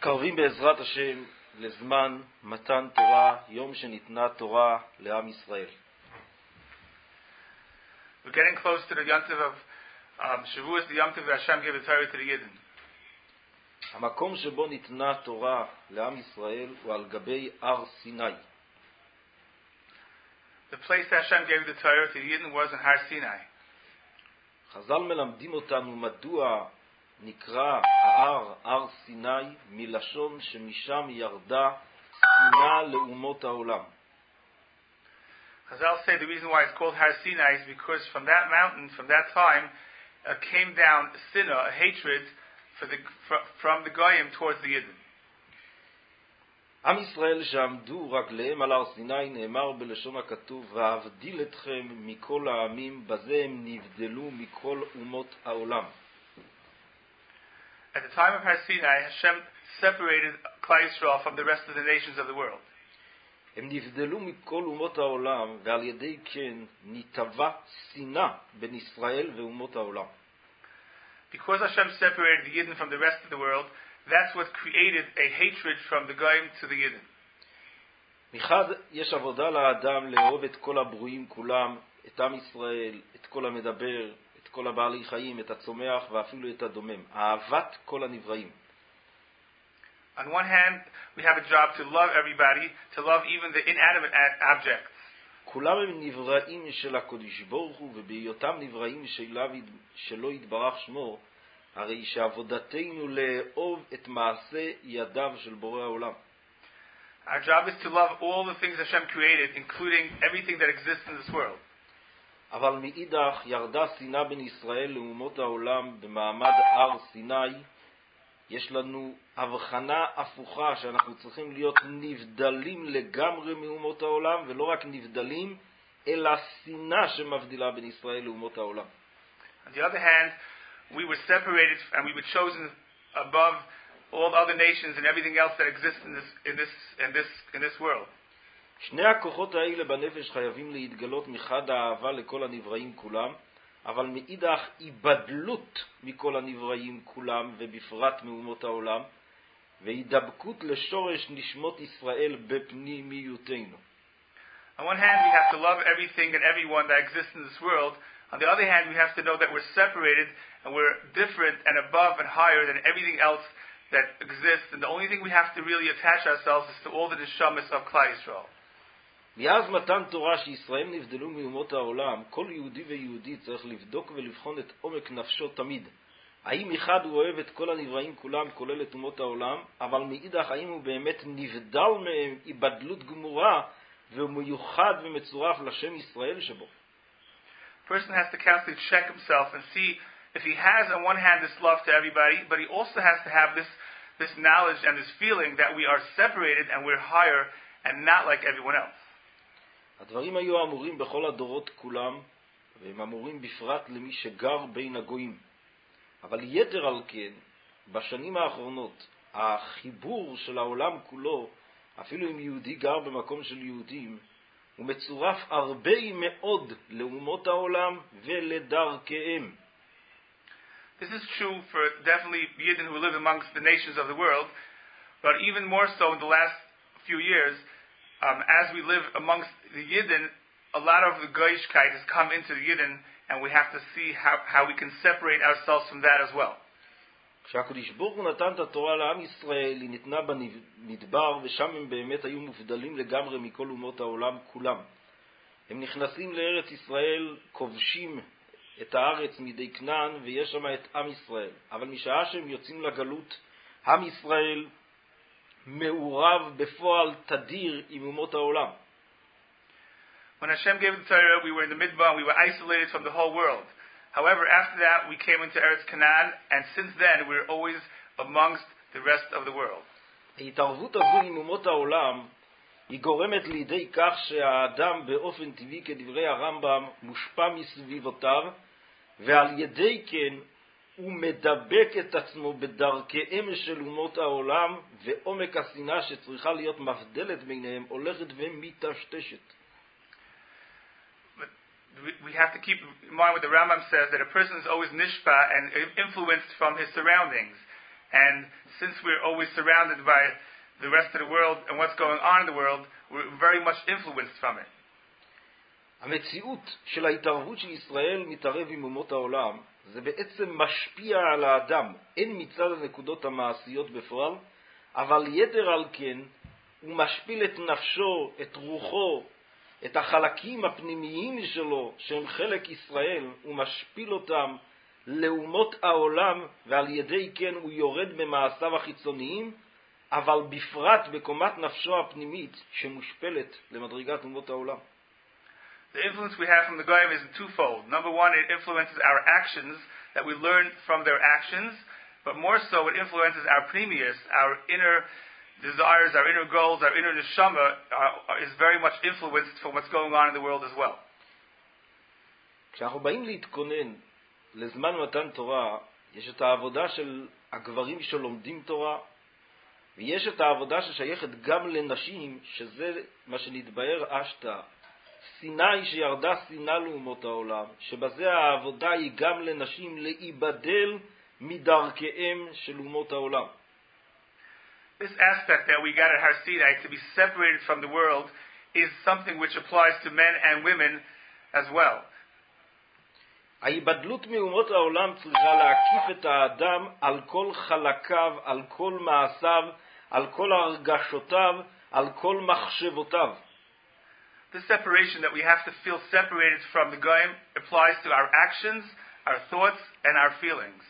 מתקרבים בעזרת השם לזמן מתן תורה, יום שניתנה תורה לעם ישראל. We're getting close to the Yom Tov of Shavuos, the Yom Tov that Hashem gave the Torah to the Yidden. המקום שבו ניתנה תורה לעם ישראל הוא על גבי הר סיני. The place that Hashem gave the Torah to the Yidden was in Har Sinai. חז"ל מלמדים אותנו מדוע נקרא ההר הר סיני, מלשון שמשם ירדה סינה לאומות העולם. Chazal say the reason why it's called Har Sinai is because from that mountain, from that time, came down sinah, a hatred from the Goyim towards the Yidden. עם ישראל שעמדו רגליהם על הר סיני, נאמר בלשון הכתוב, והבדיל אתכם מכל העמים, בזה הם נבדלו מכל אומות העולם. At the time of Har Sinai, Hashem separated Klal Yisrael from the rest of the nations of the world. הם נבדלו מכל אומות העולם, ועל ידי כן נטבע שנאה בין ישראל ואומות העולם. Because Hashem separated the Yidden from the rest of the world, that's what created a hatred from the Goyim to the Yidden. מחד יש עבודה לאדם לאהוב את כל הברואים כולם, את עם ישראל, את כל המדבר, את כל הבעלי חיים, את הצומח ואפילו את הדומם. אהבת כל הנבראים. On one hand, we have a job to love everybody, to love even the inanimate objects. כולם הם נבראים של הקדוש ברוך הוא, ובהיותם נבראים שלא יתברך שמו, הרי שעבודתנו לאהוב את מעשה ידיו של בורא העולם. Our job is to love all the things Hashem created, including everything that exists in this world. אבל מאידך ירדה שנאה בין ישראל לאומות העולם במעמד הר סיני. יש לנו הבחנה הפוכה שאנחנו צריכים להיות נבדלים לגמרי מאומות העולם, ולא רק נבדלים, אלא שנאה שמבדילה בין ישראל לאומות העולם. On the other hand, we were separated and we were chosen above all other nations and everything else that exists in this world. שני הכוחות האלה בנפש חייבים להתגלות מחד האהבה לכל הנבראים כולם, אבל מאידך היבדלות מכל הנבראים כולם ובפרט מאומות העולם, והידבקות לשורש נשמות ישראל בפנימיותנו. On one hand, we have to love everything and everyone that exists in this world. On the other hand, we have to know that we're separated and we're different and above and higher than everything else that exists. And the only thing we have to really attach ourselves is to all the neshamas of Klal Yisrael. מאז מתן תורה שישראל נבדלו מאומות העולם, כל יהודי ויהודי צריך לבדוק ולבחון את עומק נפשו תמיד. האם אחד הוא אוהב את כל הנבראים כולם, כולל את אומות העולם, אבל מאידך האם הוא באמת נבדל מהם היבדלות גמורה, והוא מיוחד ומצורף לשם ישראל שבו. A person has to constantly check himself and see if he has on one hand this love to everybody, but he also has to have this knowledge and this feeling that we are separated and we're higher and not like everyone else. הדברים היו אמורים בכל הדורות כולם, והם אמורים בפרט למי שגר בין הגויים. אבל יתר על כן, בשנים האחרונות, החיבור של העולם כולו, אפילו אם יהודי גר במקום של יהודים, הוא מצורף הרבה מאוד לאומות העולם ולדרכיהם. This is true for definitely Yidden who live amongst the nations of the world, but even more so in the last few years, as we live amongst the Yidden, a lot of the Goyishkeit has come into the Yidden, and we have to see how we can separate ourselves from that as well. כשהקדוש ברוך הוא נתן את התורה לעם ישראל, היא ניתנה במדבר, ושם הם באמת היו מובדלים לגמרי מכל אומות העולם כולם. הם נכנסים לארץ ישראל, כובשים את הארץ מידי כנען, ויש שם את עם ישראל. אבל משעה שהם יוצאים לגלות, עם ישראל מעורב בפועל תדיר עם אומות העולם. When Hashem gave the Torah, we were in the Midbar, we were isolated from the whole world. However, after that, we came into Eretz Canaan, and since then, we're always amongst the rest of the world. ההתערבות הזו עם אומות העולם היא גורמת לידי כך שהאדם באופן טבעי, כדברי הרמב"ם, מושפע מסביבותיו, ועל ידי כן הוא מדבק את עצמו בדרכיהם של אומות העולם, ועומק השנאה שצריכה להיות מבדלת ביניהם הולכת ומטשטשת. We have to keep in mind what the Rambam says, that a person is always nishpa and influenced from his surroundings. And since we're always surrounded by the rest of the world and what's going on in the world, we're very much influenced from it. המציאות של ההתערבות של ישראל מתערב עם אומות העולם, זה בעצם משפיע על האדם, הן מצד הנקודות המעשיות בפועל, אבל יתר על כן הוא משפיל את נפשו, את רוחו, את החלקים הפנימיים שלו, שהם חלק ישראל, הוא משפיל אותם לאומות העולם, ועל ידי כן הוא יורד במעשיו החיצוניים, אבל בפרט בקומת נפשו הפנימית שמושפלת למדרגת אומות העולם. The influence we have from the Goyim is twofold. Number one, it influences our actions, that we learn from their actions, but more so it influences our pnimius, our inner desires, our inner goals, our inner neshama is very much influenced from what's going on in the world as well. כשאנחנו באים להתכונן לזמן מתן תורה, יש את העבודה של הגברים שלומדים תורה, ויש את העבודה ששייכת גם לנשים, שזה מה שנתבהר אשתה, סיני שירדה סינה לאומות העולם, שבזה העבודה היא גם לנשים להיבדל מדרכיהם של אומות העולם. This aspect that we got at Har Sinai, to be separated from the world, is something which applies to men and women as well. ההיבדלות מאומות העולם צריכה להקיף את האדם על כל חלקיו, על כל מעשיו, על כל הרגשותיו, על כל מחשבותיו. This separation that we have to feel separated from the Goyim applies to our actions, our thoughts, and our feelings.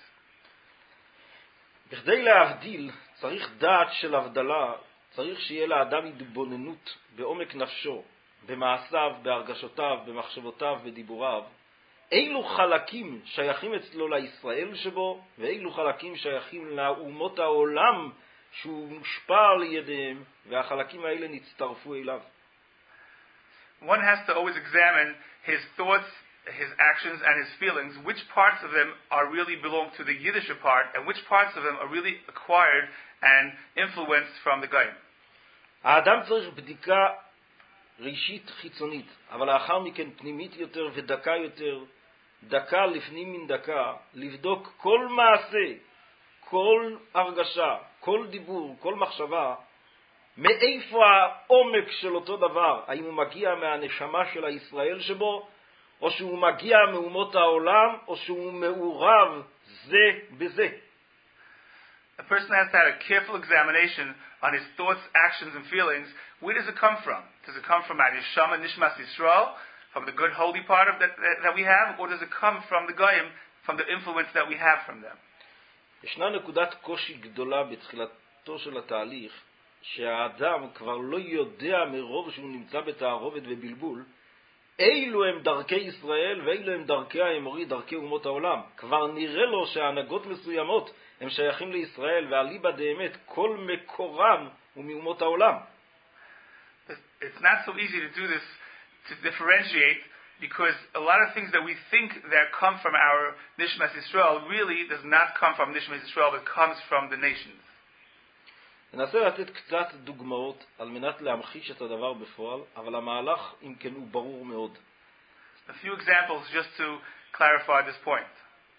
בכדי להבדיל, צריך דעת של הבדלה, צריך שיהיה לאדם התבוננות בעומק נפשו, במעשיו, בהרגשותיו, במחשבותיו, בדיבוריו. אילו חלקים שייכים אצלו לישראל שבו, ואילו חלקים שייכים לאומות העולם שהוא מושפע על ידיהם, והחלקים האלה נצטרפו אליו. One has to always examine his thoughts, his actions, and his feelings, which parts of them are really belong to the Yiddish part, and which parts of them are really acquired and influenced from the Goyim. האדם צריך בדיקה ראשית חיצונית, אבל לאחר מכן פנימית יותר ודקה יותר, דקה לפנים מן דקה, לבדוק כל מעשה, כל הרגשה, כל דיבור, כל מחשבה, מאיפה העומק של אותו דבר, האם הוא מגיע מהנשמה של הישראל שבו, או שהוא מגיע מאומות העולם, או שהוא מעורב זה בזה. A person has to have a careful examination on his thoughts, actions, and feelings. Where does it come from? Does it come from our neshama, nishmas Yisrael, from the good holy part of that we have, or does it come from the Goyim, from the influence that we have from them? ישנה נקודת קושי גדולה בתחילתו של התהליך, שהאדם כבר לא יודע מרוב שהוא נמצא בתערובת ובלבול, אילו הם דרכי ישראל ואילו הם דרכי האמורי, דרכי אומות העולם. כבר נראה לו שההנהגות מסוימות הם שייכים לישראל, ואליבא דאמת כל מקורם הוא מאומות העולם. It's not so easy to do this, to differentiate, because a lot of things that we think that come from our Nishmas Yisrael really does not come from Nishmas Yisrael, but comes from the nations. ננסה לתת קצת דוגמאות על מנת להמחיש את הדבר בפועל, אבל המהלך אם כן הוא ברור מאוד. A few examples just to clarify this point.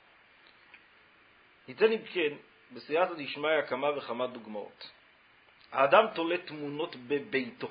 ניתן אם כן בסייעתא דשמיא כמה וכמה דוגמאות. האדם תולה תמונות בביתו.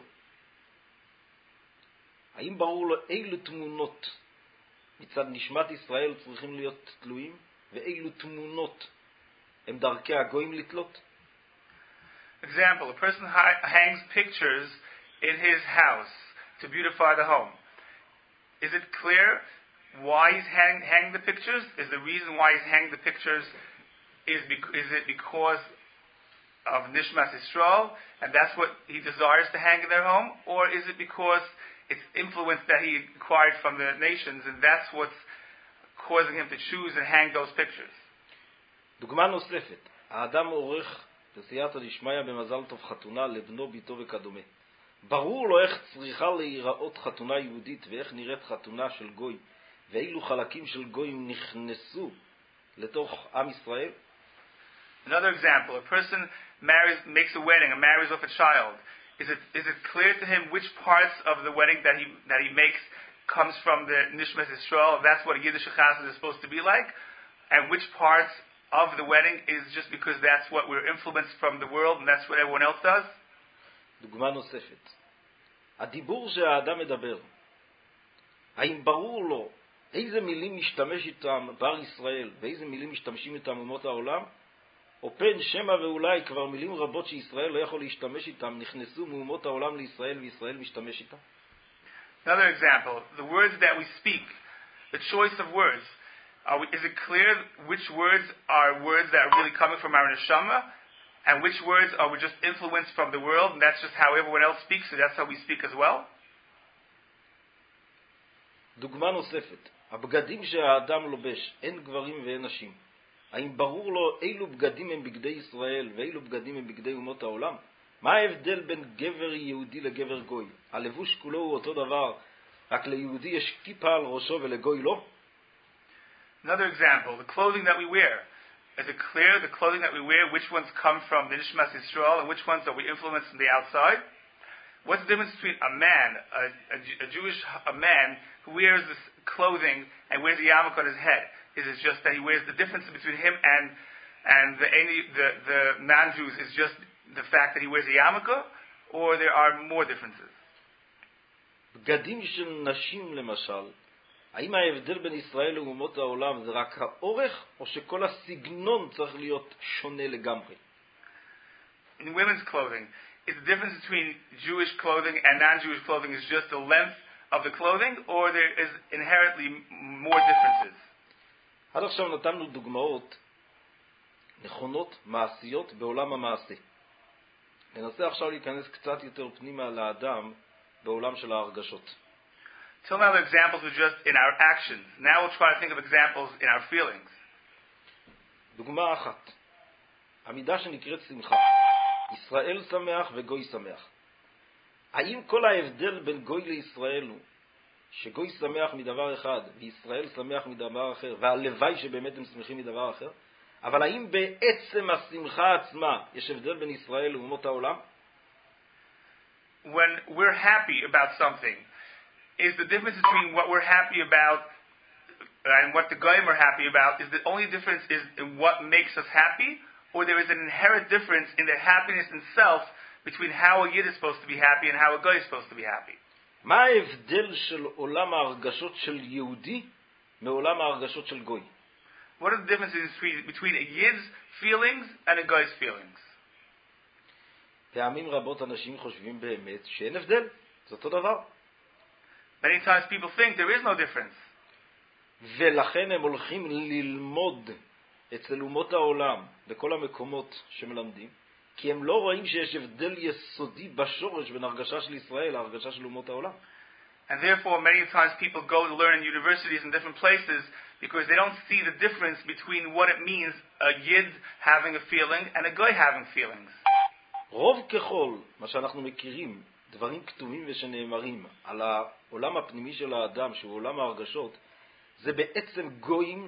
האם ברור לו אילו תמונות מצד נשמת ישראל צריכים להיות תלויים, ואילו תמונות הם דרכי הגויים לתלות? Example, a person hangs pictures in his house to beautify the home. Is it clear why he's hanging the pictures? Is the reason why he's hanging the pictures, is it because of Nishmas Yisrael, and that's what he desires to hang in their home? Or is it because it's influence that he acquired from the nations, and that's what's causing him to choose and hang those pictures? דוגמה נוספת, האדם עורך בסייעתא דשמיא במזל טוב חתונה לבנו, ביתו וכדומה. ברור לו איך צריכה להיראות חתונה יהודית ואיך נראית חתונה של גוי, ואילו חלקים של גויים נכנסו לתוך עם ישראל. Another example, a person makes a wedding and marries off a child. Is it clear to him which parts of the wedding that he makes comes from the Nishmas Yisrael? That's what a Yiddish chassid is supposed to be like, and which parts of the wedding is just because that's what we're influenced from the world and that's what everyone else does? דוגמה נוספת. הדיבור שהאדם מדבר, האם ברור לו איזה מילים משתמש איתם בר ישראל ואיזה מילים משתמשים איתם אומות העולם? או פן שמא ואולי כבר מילים רבות שישראל לא יכול להשתמש איתם נכנסו מאומות העולם לישראל וישראל משתמש איתם? Another example, the words that we speak, the choice of words. Is it clear which words are words that are really coming from our neshama, and which words are we just influenced from the world, and that's just how everyone else speaks, so that's how we speak as well? דוגמה נוספת, הבגדים שהאדם לובש, אין גברים ואין נשים. האם ברור לו אילו בגדים הם בגדי ישראל ואילו בגדים הם בגדי אומות העולם? מה ההבדל בין גבר יהודי לגבר גוי? הלבוש כולו הוא אותו דבר, רק ליהודי יש כיפה על ראשו ולגוי לא? Another example, the clothing that we wear. Is it clear the clothing that we wear, which ones come from the Nishmas Yisrael and which ones are we influenced from the outside? What's the difference between a man, a Jewish man who wears this clothing and wears a yarmulke on his head? Is it just that he wears the difference between him and the non-Jews is just the fact that he wears a yarmulke, or there are more differences? בגדים של נשים למשל, האם ההבדל בין ישראל לאומות העולם זה רק האורך, או שכל הסגנון צריך להיות שונה לגמרי? In women's clothing, is the difference between Jewish clothing and non-Jewish clothing is just the length of the clothing, or there is inherently more differences? עד עכשיו נתנו דוגמאות נכונות, מעשיות בעולם המעשה. ננסה עכשיו להיכנס קצת יותר פנימה לאדם בעולם של ההרגשות. Till now the examples were just in our actions. Now we'll try to think of examples in our feelings. דוגמה אחת, המידה שנקראת שמחה. ישראל שמח וגוי שמח. האם כל ההבדל בין גוי לישראל הוא שגוי שמח מדבר אחד וישראל שמח מדבר אחר, והלוואי שבאמת הם שמחים מדבר אחר? אבל האם בעצם השמחה עצמה יש הבדל בין ישראל לאומות העולם? When we're happy about something, is the difference between what we're happy about and what the goyim are happy about, is the only difference is in what makes us happy, or there is an inherent difference in the happiness itself between how a yid is supposed to be happy and how a goy is supposed to be happy? מה ההבדל של עולם ההרגשות של יהודי מעולם ההרגשות של גוי? What are the differences between a yid's feelings and a goy's feelings? פעמים רבות אנשים חושבים באמת שאין הבדל, זה אותו דבר. Many times people think there is no difference. ולכן הם הולכים ללמוד אצל אומות העולם, בכל המקומות שמלמדים, כי הם לא רואים שיש הבדל יסודי בשורש בין הרגשה של ישראל להרגשה של אומות העולם. And therefore many times people go to learn in universities in different places because they don't see the difference between what it means a yid having a feeling and a goy having feelings. רוב ככל מה שאנחנו מכירים, דברים כתובים ושנאמרים על העולם הפנימי של האדם, שהוא עולם ההרגשות, זה בעצם גויים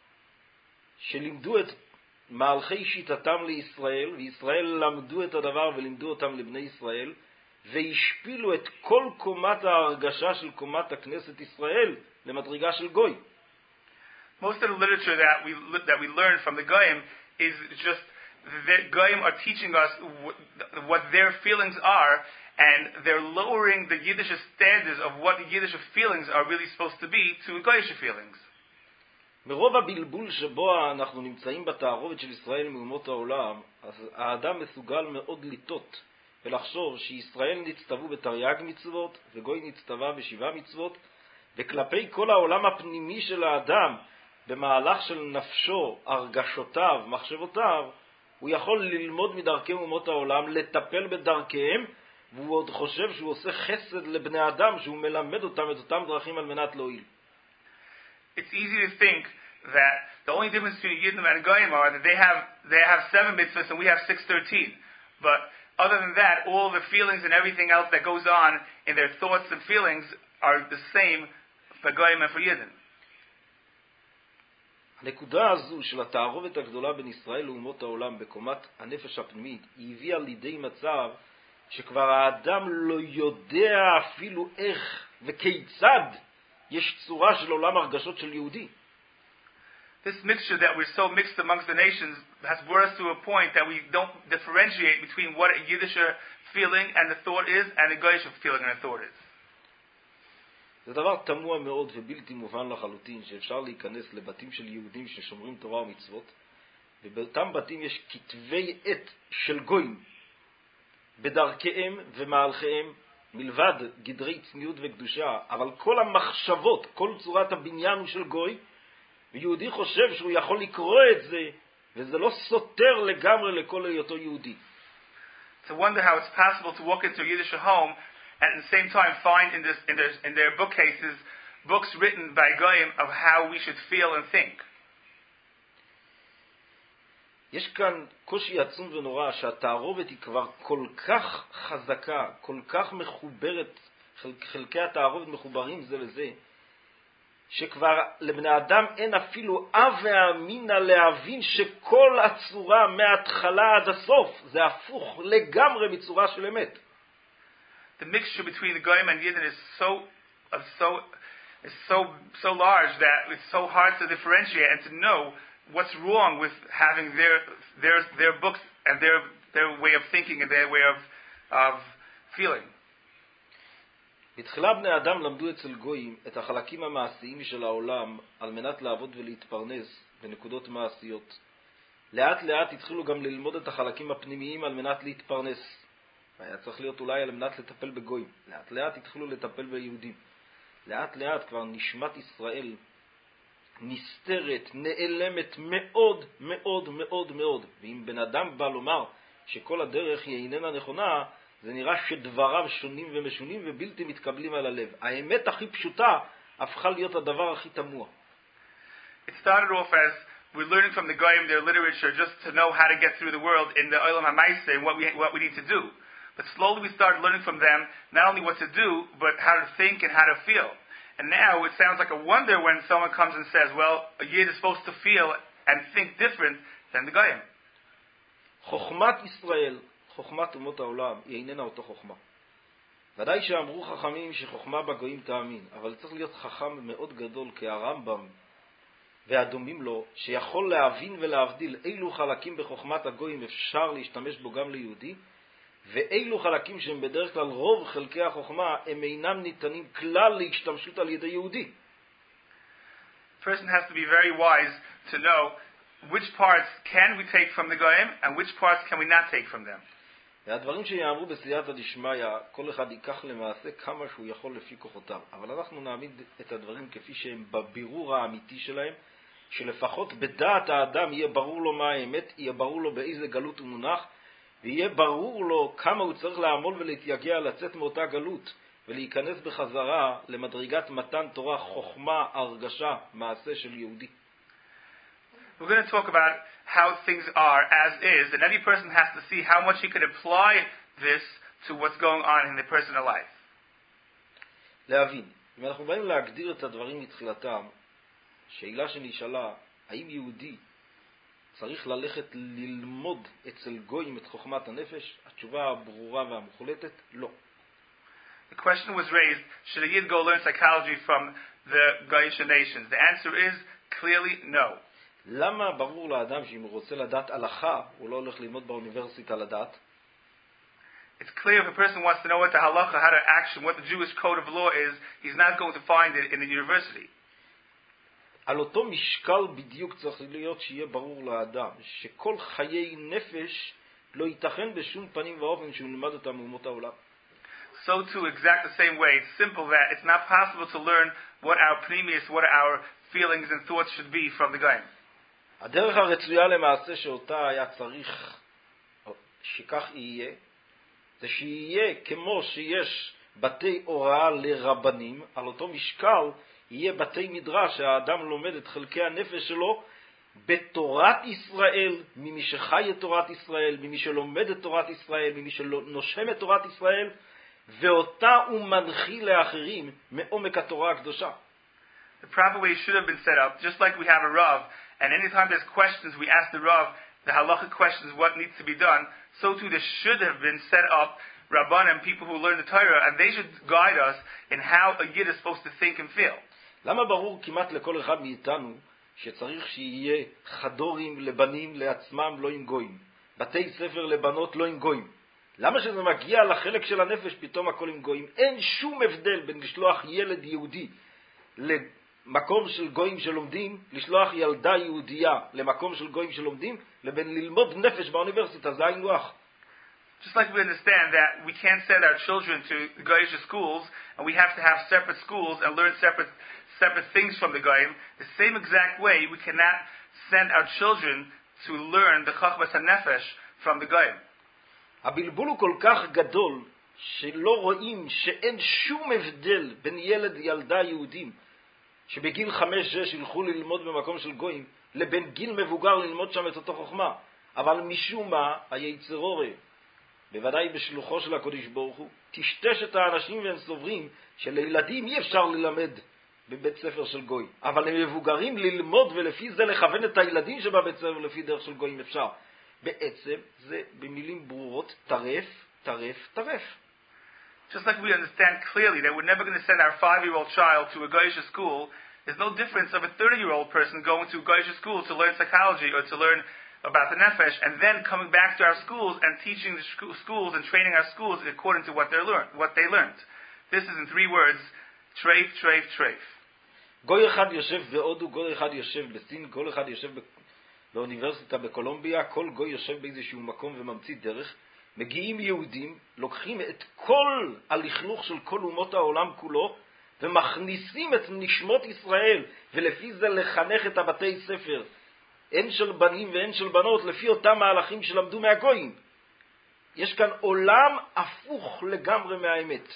שלימדו את מהלכי שיטתם לישראל, וישראל למדו את הדבר ולימדו אותם לבני ישראל, והשפילו את כל קומת ההרגשה של קומת הכנסת ישראל למדרגה של גוי. Most of the literature that we learn from the goyim is just the goyim are teaching us what their feelings are, and they're lowering the Yiddish standards of what the Yiddish feelings are really supposed to be to goyish feelings. מרוב הבלבול שבו אנחנו נמצאים בתערובת של ישראל מאומות העולם, אז האדם מסוגל מאוד לטות ולחשוב שישראל נצטוו בתרי"ג מצוות וגוי נצטווה ב7 מצוות, וכלפי כל העולם הפנימי של האדם במהלך של נפשו, הרגשותיו, מחשבותיו, הוא יכול ללמוד מדרכי אומות העולם, לטפל בדרכיהם, והוא עוד חושב שהוא עושה חסד לבני אדם, שהוא מלמד אותם את אותם דרכים על מנת להועיל. It's easy to think that the only difference between Yiddim and Goyim are that they have 7 mitzvahs and we have 613. But other than that, all the feelings and everything else that goes on in their thoughts and feelings are the same for Goyim and for Yiddim. הנקודה הזו של התערובת הגדולה בין ישראל לאומות העולם בקומת הנפש הפנימית, היא הביאה לידי מצב שכבר האדם לא יודע אפילו איך וכיצד יש צורה של עולם הרגשות של יהודי. This mixture that we're so mixed amongst the nations has brought us to a point that we don't differentiate between what a Yiddish feeling and a thought is and a Goyish feeling and a thought is. זה דבר תמוה מאוד ובלתי מובן לחלוטין שאפשר להיכנס לבתים של יהודים ששומרים תורה ומצוות, ובאותם בתים יש כתבי עת של גויים בדרכיהם ומהלכיהם, מלבד גדרי צניעות וקדושה, אבל כל המחשבות, כל צורת הבניין הוא של גוי, ויהודי חושב שהוא יכול לקרוא את זה, וזה לא סותר לגמרי לכל היותו יהודי. It's a wonder how it's possible to walk into a Yiddish home and at the same time find in their bookcases books written by Goyim of how we should feel and think. יש כאן קושי עצום ונורא שהתערובת היא כבר כל כך חזקה, כל כך מחוברת, חלקי התערובת מחוברים זה לזה, שכבר לבני אדם אין אפילו אב ואמינא להבין שכל הצורה מההתחלה עד הסוף זה הפוך לגמרי מצורה של אמת. The mixture between the Goyim and Yidden is so large that it's so hard to differentiate and to know what's wrong with having their books and their way of thinking and their way of feeling. בתחילה בני אדם למדו אצל גויים את החלקים המעשיים של העולם על מנת לעבוד ולהתפרנס בנקודות מעשיות. לאט לאט התחילו גם ללמוד את החלקים הפנימיים על מנת להתפרנס. היה צריך להיות אולי על מנת לטפל בגויים. לאט לאט התחילו לטפל ביהודים. לאט לאט כבר נשמת ישראל נסתרת, נעלמת מאוד מאוד מאוד מאוד. ואם בן אדם בא לומר שכל הדרך היא איננה נכונה, זה נראה שדבריו שונים ומשונים ובלתי מתקבלים על הלב. האמת הכי פשוטה הפכה להיות הדבר הכי תמוה. It started off as we're learning from the Goyim their literature just to know how to get through the world in the Olam HaMaaseh and what we need to do. But slowly we started learning from them not only what to do, but how to think and how to feel. And now it sounds like a wonder when someone comes and says, well, a Yid is supposed to feel and think different than the Goyim. חוכמת ישראל, חוכמת אומות העולם, היא איננה אותו חוכמה. ודאי שאמרו חכמים שחוכמה בגויים תאמין, אבל צריך להיות חכם מאוד גדול כהרמב"ם והדומים לו, שיכול להבין ולהבדיל אילו חלקים בחוכמת הגויים אפשר להשתמש בו גם ליהודי, ואילו חלקים שהם בדרך כלל רוב חלקי החוכמה הם אינם ניתנים כלל להשתמשות על ידי יהודי. A person has to be very wise to know which parts can we take from the Goyim and which parts can we not take from them. והדברים שיאמרו בסייעתא דשמיא, כל אחד ייקח למעשה כמה שהוא יכול לפי כוחותיו. אבל אנחנו נעמיד את הדברים כפי שהם בבירור האמיתי שלהם, שלפחות בדעת האדם יהיה ברור לו מה האמת, יהיה ברור לו באיזה גלות הוא מונח, ויהיה ברור לו כמה הוא צריך לעמול ולהתייגע לצאת מאותה גלות, ולהיכנס בחזרה למדרגת מתן תורה, חוכמה, הרגשה, מעשה של יהודי. We're going to talk about how things are as is, and every person has to see how much he can apply this to what's going on in their personal life. להבין, אם אנחנו באים להגדיר את הדברים מתחילתם, שאלה שנשאלה, האם יהודי צריך ללכת ללמוד אצל גויים את חוכמת הנפש? התשובה הברורה והמוחלטת, לא. The question was raised, should a Yid go learn psychology from the Goyish nations? The answer is clearly no. למה ברור לאדם שאם הוא רוצה לדעת הלכה, הוא לא הולך ללמוד באוניברסיטה לדעת? It's clear if a person wants to know what the halacha, how to action, what the Jewish code of law is, he's not going to find it in the university. על אותו משקל בדיוק צריך להיות שיהיה ברור לאדם, שכל חיי נפש לא ייתכן בשום פנים ואופן שהוא נלמד אותם מאומות העולם. So too, exact the same way, it's simple that it's not possible to learn what our pneumius, what our feelings and thoughts should be from the Goyim. הדרך הרצויה למעשה שאותה היה צריך שכך יהיה, זה שיהיה כמו שיש בתי הוראה לרבנים, על אותו משקל יהיה בתי מדרש שהאדם לומד את חלקי הנפש שלו בתורת ישראל, ממי שחי את תורת ישראל, ממי שלומד את תורת ישראל, ממי שנושם את תורת ישראל, ואותה הוא מנחיל לאחרים מעומק התורה הקדושה. The proper way should have been set up, just like we have a Rav, and anytime there's questions, we ask the Rav, the halachic questions, what needs to be done, so too there should have been set up Rabbanim, people who learn the Torah, and they should guide us in how a Yid is supposed to think and feel. למה ברור כמעט לכל אחד מאיתנו שצריך שיהיה חדורים לבנים לעצמם לא עם גויים, בתי ספר לבנות לא עם גויים. למה שזה מגיע לחלק של הנפש פתאום הכל עם גויים? אין שום הבדל בין לשלוח ילד יהודי למקום של גויים שלומדים, לשלוח ילדה יהודייה למקום של גויים שלומדים, לבין ללמוד נפש באוניברסיטה, זה היינו הך. Just like we understand that we can't send our children to Goyish schools, and we have to have separate schools and learn separate things from the Goyim, the same exact way we cannot send our children to learn the Chachmas HaNefesh from the Goyim. הבלבול הוא כל כך גדול, שלא רואים שאין שום הבדל בין ילד ילדה יהודים, שבגיל 5-6 ילכו ללמוד במקום של גויים, לבין גיל מבוגר ללמוד שם את אותו חוכמה. אבל משום מה, היצרורי, בוודאי בשלוחו של הקודש ברוך הוא, תשתש את האנשים והם סוברים שלילדים אי אפשר ללמד בבית ספר של גוי. אבל הם מבוגרים ללמוד ולפי זה לכוון את הילדים שבבית ספר לפי דרך של גויים אפשר. בעצם זה במילים ברורות טרף, טרף, טרף. Just like we understand clearly that we're never going to send our 5-year-old child to a Goyish school, there's no difference of a 30-year-old person going to a Goyish school to learn psychology or to learn about the Nefesh, and then coming back to our schools and teaching the schools and training our schools according to what they learned. This is in 3 words, treif, treif, treif. גוי אחד יושב בהודו, גוי אחד יושב בסין, כל אחד יושב באוניברסיטה בקולומביה, כל גוי יושב באיזשהו מקום וממציא דרך. מגיעים יהודים, לוקחים את כל הלכלוך של כל אומות העולם כולו, ומכניסים את נשמות ישראל, ולפי זה לחנך את הבתי ספר, הן של בנים והן של בנות, לפי אותם מהלכים שלמדו מהגויים. יש כאן עולם הפוך לגמרי מהאמת.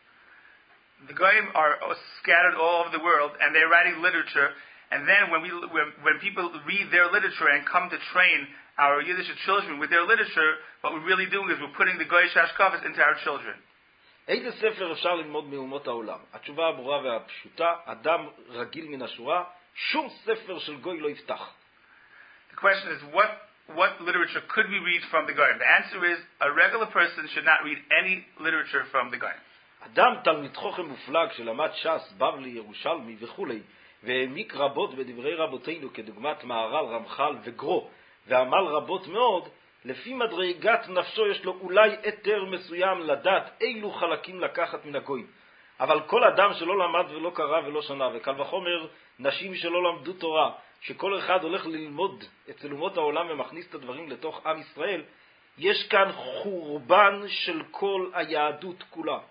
The Goyim are scattered all over the world, and they're writing literature, and then when people read their literature and come to train our Yiddish children with their literature, what we're really doing is we're putting the Goyish Ashkafas into our children. איזה ספר אפשר ללמוד מאומות העולם? התשובה הברורה והפשוטה, אדם רגיל מן השורה, שום ספר של גוי לא יפתח. The question is, what literature could we read from the Goyim? The answer is, a regular person should not read any literature from the Goyim. אדם תלמיד חוכם מופלג שלמד ש"ס, בבלי, ירושלמי וכו', והעמיק רבות בדברי רבותינו כדוגמת מהר"ל, רמח"ל וגרו, ועמל רבות מאוד, לפי מדרגת נפשו יש לו אולי היתר מסוים לדעת אילו חלקים לקחת מן הגויים. אבל כל אדם שלא למד ולא קרא ולא שנה, וקל וחומר נשים שלא למדו תורה, שכל אחד הולך ללמוד אצל אומות העולם ומכניס את הדברים לתוך עם ישראל, יש כאן חורבן של כל היהדות כולה.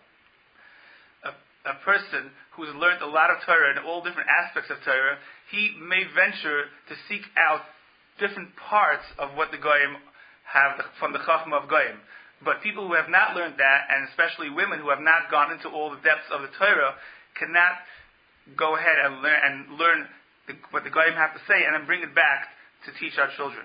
A person who's learned a lot of Torah and all different aspects of Torah, he may venture to seek out different parts of what the Goyim have from the Chachma of Goyim. But people who have not learned that, and especially women who have not gone into all the depths of the Torah, cannot go ahead and learn what the Goyim have to say and then bring it back to teach our children.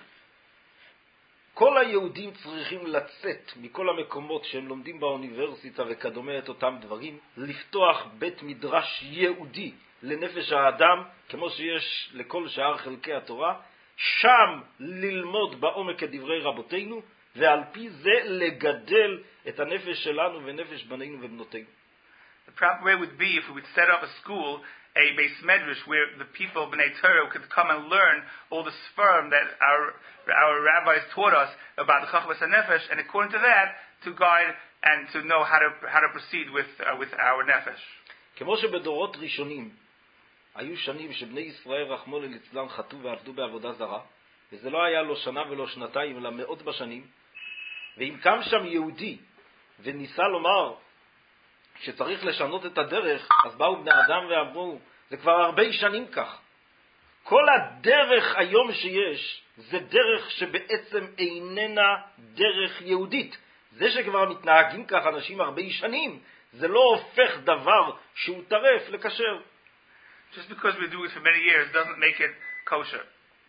כל היהודים צריכים לצאת מכל המקומות שהם לומדים באוניברסיטה וכדומה את אותם דברים, לפתוח בית מדרש יהודי לנפש האדם, כמו שיש לכל שאר חלקי התורה, שם ללמוד בעומק את דברי רבותינו, ועל פי זה לגדל את הנפש שלנו ונפש בנינו ובנותינו. The proper way would be if we would set up a school, a base medrash, where the people of Bnei Torah could come and learn all the sperm that our rabbis taught us about the Chachmas HaNefesh, and according to that, to guide and to know how to proceed with our nefesh. כמו שבדורות ראשונים היו שנים שבני ישראל רחמנא ליצלן חטאו ועבדו בעבודה זרה, וזה לא היה לו שנה ולא שנתיים אלא מאות בשנים, ואם קם שם יהודי וניסה לומר שצריך לשנות את הדרך, אז באו בני אדם ואמרו, זה כבר הרבה שנים כך. כל הדרך היום שיש, זה דרך שבעצם איננה דרך יהודית. זה שכבר מתנהגים כך אנשים הרבה שנים, זה לא הופך דבר שהוא טרף לקשר. Just because we do it for many years doesn't make it kosher.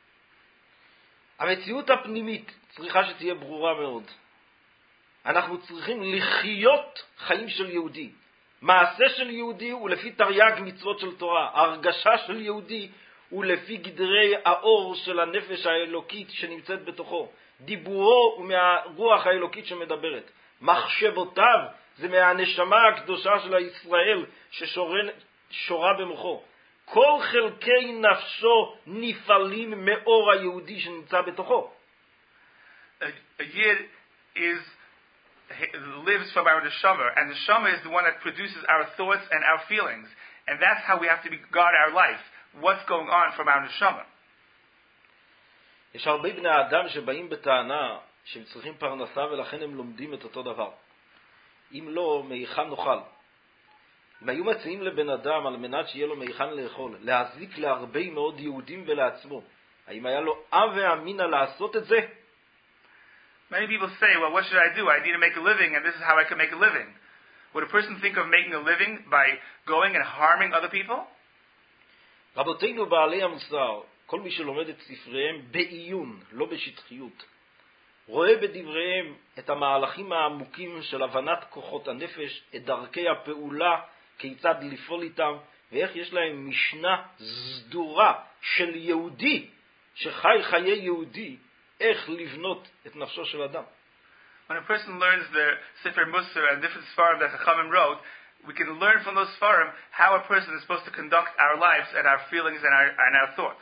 המציאות הפנימית צריכה שתהיה ברורה מאוד. אנחנו צריכים לחיות חיים של יהודי. מעשה של יהודי הוא לפי תרי"ג מצוות של תורה. ההרגשה של יהודי הוא לפי גדרי האור של הנפש האלוקית שנמצאת בתוכו. דיבורו הוא מהרוח האלוקית שמדברת. מחשבותיו זה מהנשמה הקדושה של הישראל ששורה במוחו. כל חלקי נפשו נפעלים מאור היהודי שנמצא בתוכו. A yid lives from our neshama, and the neshama is the one that produces our thoughts and our feelings, and that's how we have to guard our life. What's going on from our neshama? יש הרבה בני אדם שבאים בטענה שהם צריכים פרנסה ולכן הם לומדים את אותו דבר. אם לא, מהיכן נאכל? אם היו מציעים לבן אדם על מנת שיהיה לו מהיכן לאכול, להזיק להרבה מאוד יהודים ולעצמו, האם היה לו ואמינא לעשות את זה? Many people say, well, what should I do? I need to make a living, and this is how I can make a living. Would a person think of making a living by going and harming other people? רבותינו בעלי המוסר, כל מי שלומד את ספריהם בעיון, לא בשטחיות, רואה בדבריהם את המהלכים העמוקים של הבנת כוחות הנפש, את דרכי הפעולה, כיצד לפעול איתם, ואיך יש להם משנה סדורה של יהודי, שחי חיי יהודי, איך לבנות את נפשו של אדם. When a person learns the Sefer Musar and different Sfarim that Chachamim wrote, we can learn from those Sfarim how a person is supposed to conduct our lives and our feelings and our thoughts.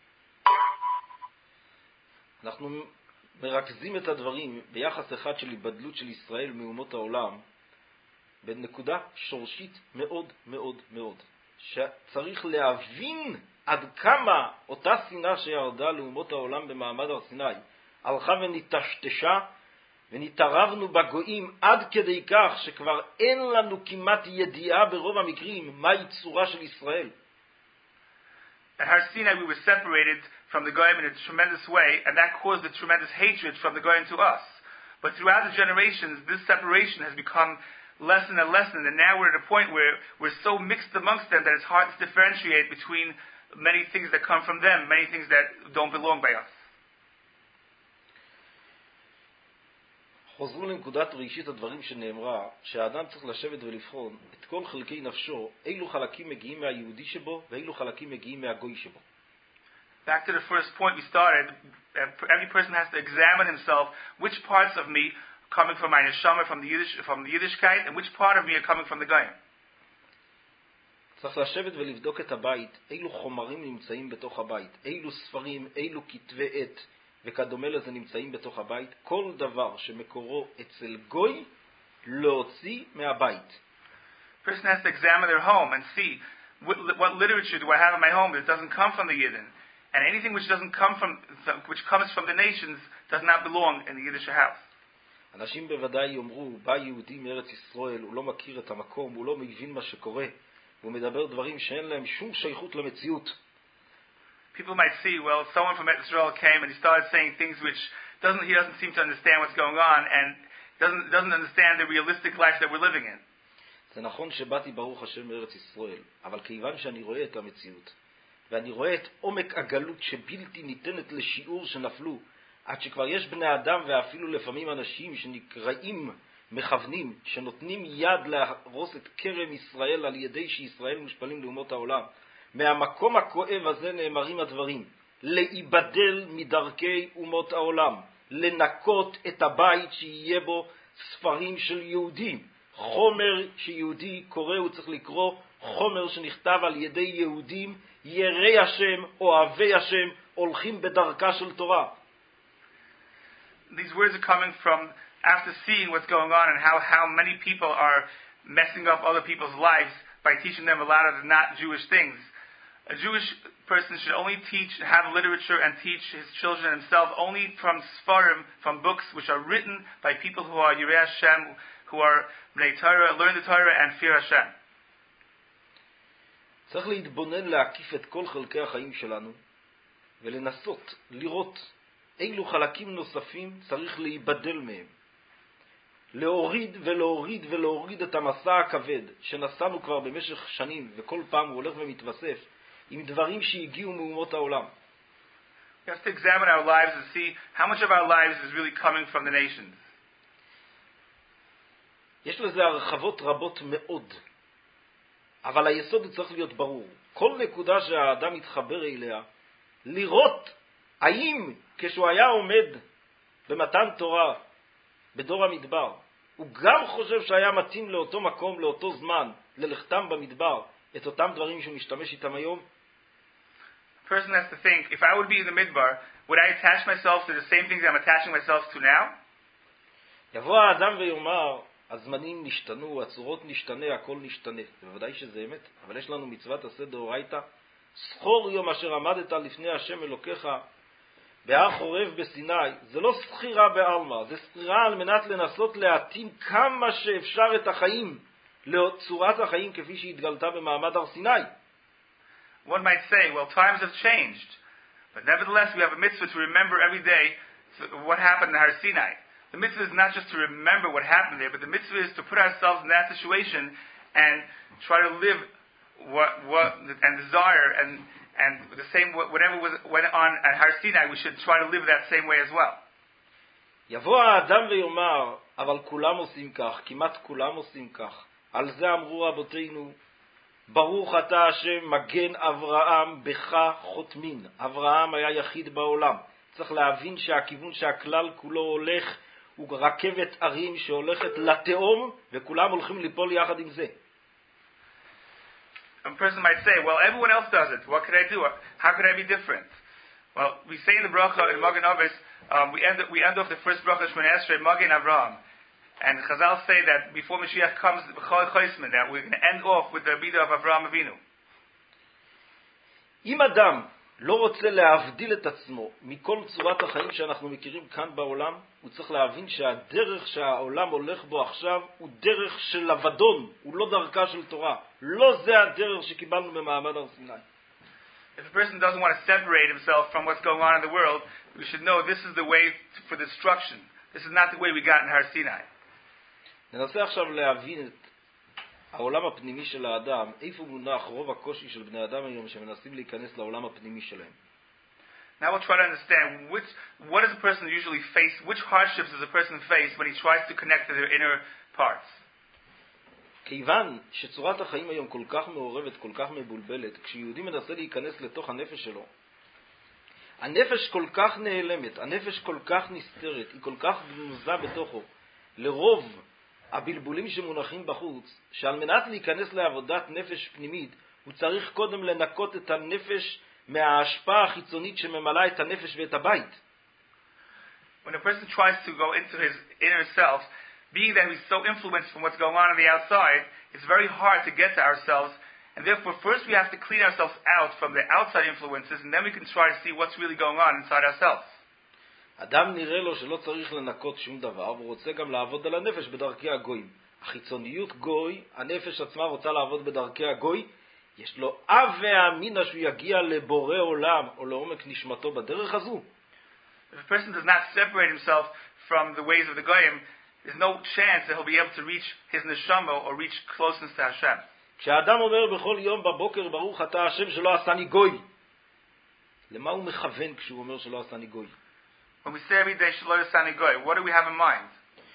אנחנו מרכזים את הדברים ביחס אחד של היבדלות של ישראל מאומות העולם, בנקודה שורשית מאוד מאוד מאוד, שצריך להבין עד כמה אותה שנאה שירדה לאומות העולם במעמד הר סיני, הלכה ונטשטשה, ונתערבנו בגויים עד כדי כך שכבר אין לנו כמעט ידיעה ברוב המקרים מהי צורה של ישראל. At Har Sinai we were separated from the Goyim in a tremendous way, and that caused a tremendous hatred from the Goyim to us. But throughout the generations, this separation has become less and less, and now we're at a point where we're so mixed amongst them that it's hard to differentiate between many things that come from them, many things that don't belong by us. חוזרו לנקודת ראשית הדברים שנאמרה, שהאדם צריך לשבת ולבחון את כל חלקי נפשו, אילו חלקים מגיעים מהיהודי שבו, ואילו חלקים מגיעים מהגוי שבו. Back to the first point we started, every person has to examine himself, which parts of me are coming from my neshama, from the Yiddishkeit, and which part of me are coming from the Goyim. צריך לשבת ולבדוק את הבית, אילו חומרים נמצאים בתוך הבית, אילו ספרים, אילו כתבי עת, וכדומה לזה נמצאים בתוך הבית, כל דבר שמקורו אצל גוי, להוציא מהבית. Person has to examine their home and see what literature do I have in my home that doesn't come from the Yidden, and anything which comes from the nations does not belong in the Yiddish house. אנשים בוודאי יאמרו, בא יהודי מארץ ישראל, הוא לא מכיר את המקום, הוא לא מבין מה שקורה, והוא מדבר דברים שאין להם שום שייכות למציאות. People might see, well, someone from Israel came and he started saying things which he doesn't seem to understand what's going on and doesn't understand the realistic life that we're living in. זה נכון שבאתי ברוך השם מארץ ישראל, אבל כיוון שאני רואה את המציאות, ואני רואה את עומק הגלות שבלתי ניתנת לשיעור שנפלו, עד שכבר יש בני אדם ואפילו לפעמים אנשים שנקראים מכוונים, שנותנים יד להרוס את כרם ישראל על ידי שישראל מושפלים לאומות העולם. מהמקום הכואב הזה נאמרים הדברים, להיבדל מדרכי אומות העולם, לנקות את הבית שיהיה בו ספרים של יהודים, חומר שיהודי קורא, הוא צריך לקרוא חומר שנכתב על ידי יהודים, יראי השם, אוהבי השם, הולכים בדרכה של תורה. These words are coming from after seeing what's going on and how many people are messing up other people's lives by teaching them a lot of the not Jewish things. A Jewish person should only have literature and teach his children himself only from Sfarim, from books which are written by people who are Yirei Hashem, who are Bnei Torah, learn the Torah and fear Hashem. צריך להתבונן להקיף את כל חלקי החיים שלנו ולנסות לראות אילו חלקים נוספים צריך להיבדל מהם. להוריד ולהוריד ולהוריד את המסע הכבד שנסענו כבר במשך שנים וכל פעם הוא הולך ומתווסף עם דברים שהגיעו מאומות העולם. We have to examine our lives and see how much of our lives is really coming from the nations. יש לזה הרחבות רבות מאוד, אבל היסוד צריך להיות ברור. כל נקודה שהאדם מתחבר אליה, לראות האם כשהוא היה עומד במתן תורה בדור המדבר, הוא גם חושב שהיה מתאים לאותו מקום, לאותו זמן, ללכתם במדבר, את אותם דברים שהוא משתמש איתם היום? A person has to think, if I would be in the midbar, would I attach myself to the same things I'm attaching myself to now? יבוא האדם ויאמר, הזמנים נשתנו, הצורות נשתנה, הכל נשתנה. בוודאי שזה אמת, אבל יש לנו מצוות עשה דאורייתא, זכור יום אשר עמדת לפני השם אלוקיך בהר חורב בסיני. זה לא סחירה בעלמא, זה סחירה על מנת לנסות להתאים כמה שאפשר את החיים לצורת החיים כפי שהתגלתה במעמד הר סיני. One might say, well, times have changed, but nevertheless we have a mitzvah to remember every day what happened in Har Sinai. The mitzvah is not just to remember what happened there, but the mitzvah is to put ourselves in that situation and try to live and desire and the same whatever went on at Har Sinai, we should try to live that same way as well. יבוא האדם ויאמר, אבל כולם עושים כך, כמעט כולם עושים כך. על זה אמרו רבותינו, ברוך אתה השם מגן אברהם בך חותמין. אברהם היה יחיד בעולם. צריך להבין שהכיוון שהכלל כולו הולך הוא רכבת ערים שהולכת לתהום, וכולם הולכים ליפול יחד עם זה. A person might say, well, everyone else does it. What could I do? How could I be different? Well, we say in the bracha in Magen Avos, we end off the first bracha Shmoneh Esrei Magen Avraham, and Chazal say that before Mashiach comes, that we're going to end off with the Abidah of Avraham Avinu. אם אדם לא רוצה להבדיל את עצמו מכל צורת החיים שאנחנו מכירים כאן בעולם, הוא צריך להבין שהדרך שהעולם הולך בו עכשיו הוא דרך של אבדון, הוא לא דרכה של תורה. לא זה הדרך שקיבלנו במעמד הר סיני. If a person doesn't want to separate himself from what's going on in the world, we should know this is the way for destruction. This is not the way we got in Har Sinai. ננסה עכשיו להבין את העולם הפנימי של האדם, איפה מונח רוב הקושי של בני אדם היום שמנסים להיכנס לעולם הפנימי שלהם. Now we'll try to understand what does a person usually face, which hardships does a person face when he tries to connect to their inner parts. כיוון שצורת החיים היום כל כך מעורבת, כל כך מבולבלת, כשיהודי מנסה להיכנס לתוך הנפש שלו, הנפש כל כך נעלמת, הנפש כל כך נסתרת, היא כל כך גנוזה בתוכו, לרוב הבלבולים שמונחים בחוץ, שעל מנת להיכנס לעבודת נפש פנימית, הוא צריך קודם לנקות את הנפש מההשפעה החיצונית שממלאה את הנפש ואת הבית. When a person tries to go into his inner self, being that he's so influenced from what's going on the outside, it's very hard to get to ourselves, and therefore first we have to clean ourselves out from the outside influences, and then we can try to see what's really going on inside ourselves. אדם נראה לו שלא צריך לנקות שום דבר, והוא רוצה גם לעבוד על הנפש בדרכי הגויים. החיצוניות גוי, הנפש עצמה רוצה לעבוד בדרכי הגוי, יש לו ואמינא שהוא יגיע לבורא עולם או לעומק נשמתו בדרך הזו. If a person does not separate himself from the ways of the goyim, there's no chance that he'll be able to reach his neshama or reach closeness to Hashem. כשאדם אומר בכל יום בבוקר ברוך אתה השם שלא עשני גוי, למה הוא מכוון כשהוא אומר שלא עשני גוי? When we say every day Shelo Yasani Goy, what do we have in mind?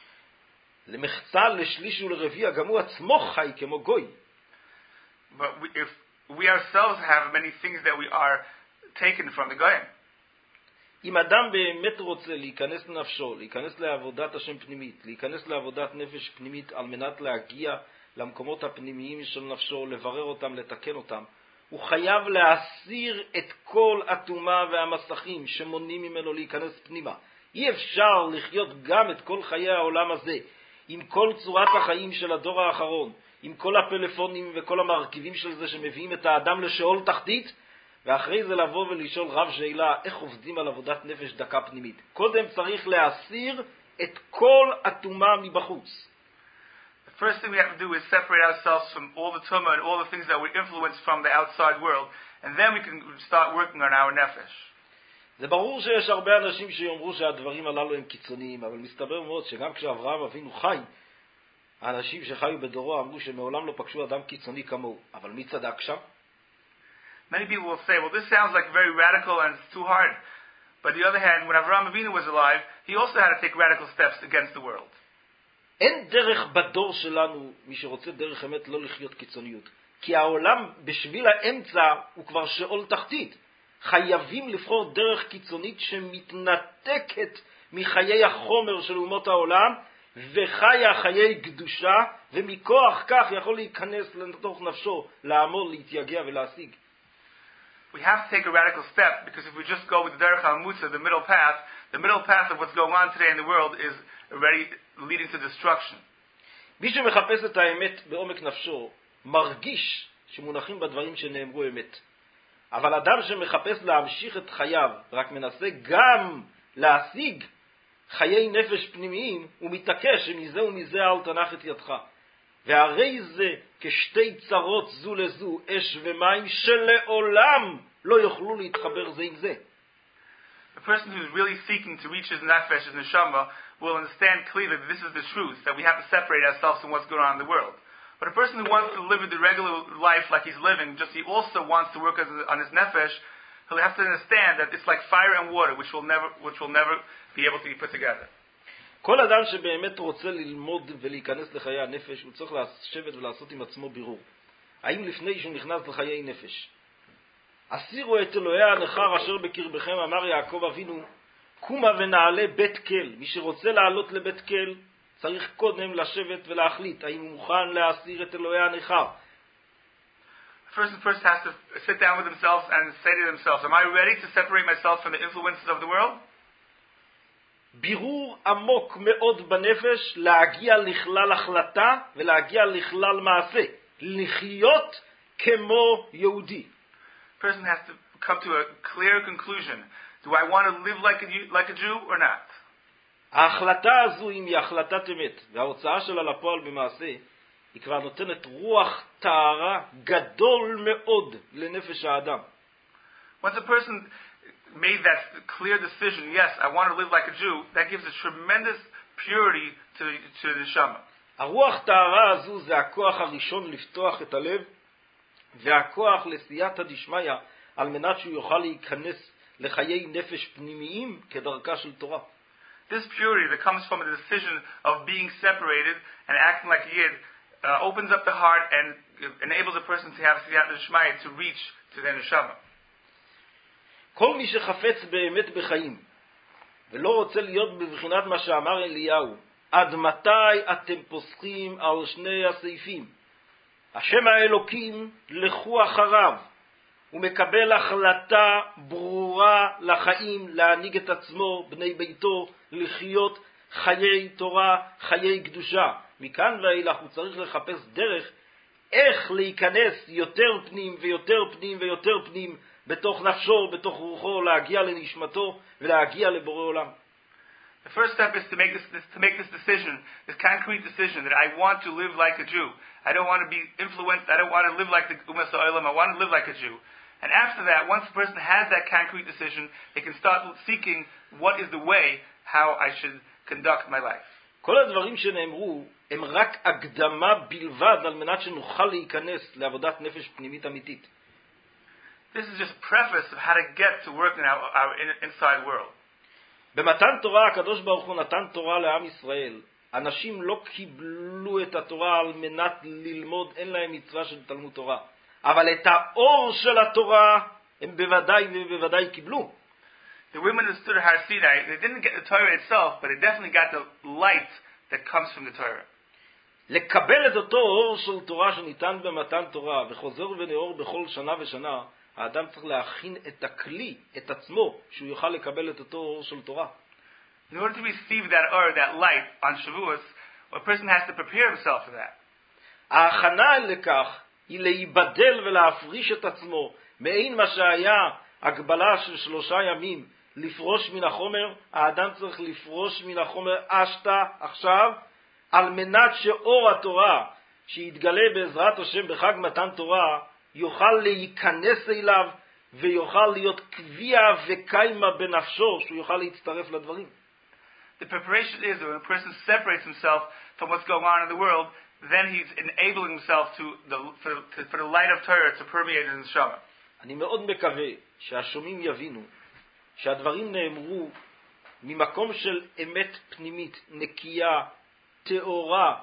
למחצה, לשליש ולרביע, גם הוא עצמו חי כמו גוי. But if we ourselves have many things that we are taken from the goyim. אם אדם באמת רוצה להיכנס לנפשו, להיכנס לעבודת השם פנימית, להיכנס לעבודת נפש פנימית על מנת להגיע למקומות הפנימיים של נפשו, לברר אותם, לתקן אותם, הוא חייב להסיר את כל התאומה והמסכים שמונעים ממנו להיכנס פנימה. אי אפשר לחיות גם את כל חיי העולם הזה, עם כל צורת החיים של הדור האחרון, עם כל הפלאפונים וכל המרכיבים של זה שמביאים את האדם לשאול תחתית, ואחרי זה לבוא ולשאול רב שאלה איך עובדים על עבודת נפש דקה פנימית. קודם צריך להסיר את כל התאומה מבחוץ. The first thing we have to do is separate ourselves from all the tumah and all the things that we influence from the outside world, and then we can start working on our nefesh. זה ברור שיש הרבה אנשים שיאמרו שהדברים הללו הם קיצוניים, אבל מסתבר מאוד שגם כשאברהם אבינו חי, האנשים שחיו בדורו אמרו שמעולם לא פגשו אדם קיצוני כמוהו. אבל מי צדק שם? Many people will say, well, this sounds like very radical and it's too hard. But on the other hand, when Avraham Avinu was alive, he also had to take radical steps against the world. אין דרך בדור שלנו, מי שרוצה דרך אמת, לא לחיות קיצוניות. כי העולם בשביל האמצע הוא כבר שאול תחתית. חייבים לבחור דרך קיצונית שמתנתקת מחיי החומר של אומות העולם, וחיה חיי קדושה, ומכוח כך יכול להיכנס לתוך נפשו, לעמול, להתייגע ולהשיג. We have to take a radical step, because if we just go with the Derech HaMamutza, the middle path of what's going on today in the world is already leading to destruction. מי שמחפש את האמת בעומק נפשו, מרגיש שמונחים בדברים שנאמרו אמת. אבל אדם שמחפש להמשיך את חייו, רק מנסה גם להשיג חיי נפש פנימיים, הוא מתעקש שמזה ומזה אל תנח את ידך. והרי זה כשתי צרות זו לזו, אש ומים, שלעולם לא יוכלו להתחבר זה עם זה. The person who's really seeking to reach his nefesh, his neshama, will understand clearly that this is the truth, that we have to separate ourselves from what's going on in the world. But a person who wants to live the regular life like he's living, just he also wants to work on his nefesh, he'll have to understand that it's like fire and water, which will never be able to be put together. כל אדם שבאמת רוצה ללמוד ולהיכנס לחיי הנפש, הוא צריך לשבת ולעשות עם עצמו בירור. האם לפני שהוא נכנס לחיי נפש, הסירו את אלוהי הנכר אשר בקרבכם, אמר יעקב אבינו, קומה ונעלה בית כל. מי שרוצה לעלות לבית כל, צריך קודם לשבת ולהחליט, האם הוא מוכן להסיר את אלוהי הנכר. First has to sit down with themselves and say to themselves, am I ready to separate myself from the influences of the world? בירור עמוק מאוד בנפש, להגיע לכלל החלטה ולהגיע לכלל מעשה, לחיות כמו יהודי. Person has to come to a clear conclusion. Do I want to live like a Jew or not? ההחלטה הזו, אם היא החלטת אמת, וההוצאה שלה לפועל במעשה, היא כבר נותנת רוח טהרה גדול מאוד לנפש האדם. Once a person made that clear decision, yes, I want to live like a Jew, that gives a tremendous purity to the neshama. הרוח טהרה הזו זה הכוח הראשון לפתוח את הלב, והכוח לסייעתא דשמיא, על מנת שהוא יוכל להיכנס לחיי נפש פנימיים כדרכה של תורה. This purity that comes from the decision of being separated and acting like a Yid opens up the heart and enables a person to have siyata d'shmaya to reach to their neshama. כל מי שחפץ באמת בחיים ולא רוצה להיות בבחינת מה שאמר אליהו, עד מתי אתם פוסקים על שני הסעיפים? השם האלוקים לכו אחריו, הוא מקבל החלטה ברורה לחיים, להנהיג את עצמו, בני ביתו, לחיות חיי תורה, חיי קדושה. מכאן ואילך הוא צריך לחפש דרך איך להיכנס יותר פנים ויותר פנים ויותר פנים בתוך נפשו, בתוך רוחו, להגיע לנשמתו ולהגיע לבורא עולם. The first step is to make this decision, this concrete decision that I want to live like a Jew. I don't want to be influenced. I don't want to live like the Ummah Sa'olam. I want to live like a Jew. And after that, once the person has that concrete decision, they can start seeking what is the way how I should conduct my life. כל הדברים שנאמרו הם רק הקדמה בלבד על מנת שנוכל להיכנס לעבודת נפש פנימית אמיתית. This is just a preface of how to get to work in our inside world. במתן תורה הקדוש ברוך הוא נתן תורה לעם ישראל. אנשים לא קיבלו את התורה על מנת ללמוד, אין להם מצווה של תלמוד תורה. אבל את האור של התורה הם בוודאי ובוודאי קיבלו. The women who stood at Har Sinai, they didn't get the Torah itself, but they definitely got the light that comes from the Torah. לקבל את אותו אור של תורה שניתן במתן תורה וחוזר ונאור בכל שנה ושנה, האדם צריך להכין את הכלי, את עצמו, שהוא יוכל לקבל את אותו אור של תורה. In order to receive that aura, that light on Shavuos, a person has to prepare himself for that. ההכנה לכך היא להיבדל ולהפריש את עצמו, מעין מה שהיה הגבלה של 3 ימים, לפרוש מן החומר. האדם צריך לפרוש מן החומר אשתה עכשיו, על מנת שאור התורה שיתגלה בעזרת השם בחג מתן תורה, יוכל להיכנס אליו ויוכל להיות קביע וקיימה בנפשו, שהוא יוכל להצטרף לדברים. The preparation is that when a person separates himself from what's going on in the world, then he's enabling himself for the light of Torah to permeate in his neshama. אני מאוד מקווה שהשומעים יבינו שהדברים נאמרו ממקום של אמת פנימית, נקייה, תאורה,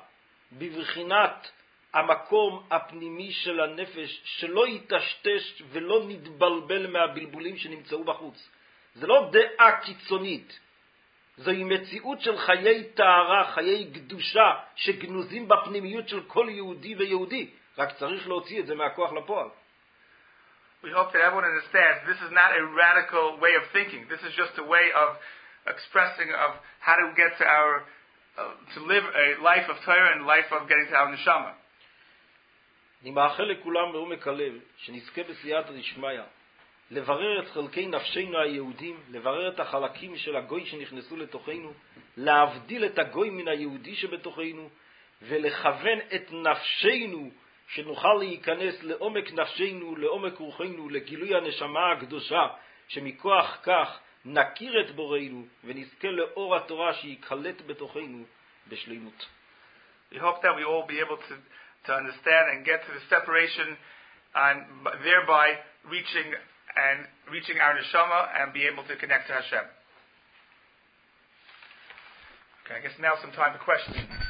בבחינת המקום הפנימי של הנפש, שלא יתשתש ולא נתבלבל מהבלבולים שנמצאו בחוץ. זה לא דעה קיצונית, זוהי מציאות של חיי טהרה, חיי קדושה, שגנוזים בפנימיות של כל יהודי ויהודי. רק צריך להוציא את זה מהכוח לפועל. We hope that everyone understands this is not a radical way of thinking. This is just a way of expressing of how to get to our, to live a life of Torah and life of getting to our neshama. אני מאחל לכולם בעומק הלב, שנזכה בסייעתא דשמיא, לברר את חלקי נפשנו היהודים, לברר את החלקים של הגוי שנכנסו לתוכנו, להבדיל את הגוי מן היהודי שבתוכנו, ולכוון את נפשנו, שנוכל להיכנס לעומק נפשנו, לעומק רוחנו, לגילוי הנשמה הקדושה, שמכוח כך נכיר את בוראנו, ונזכה לאור התורה שיקלט בתוכנו בשלימות. We hope that we all be able to understand and get to the separation and thereby reaching our neshama and be able to connect to Hashem. Okay, I guess now some time for questions.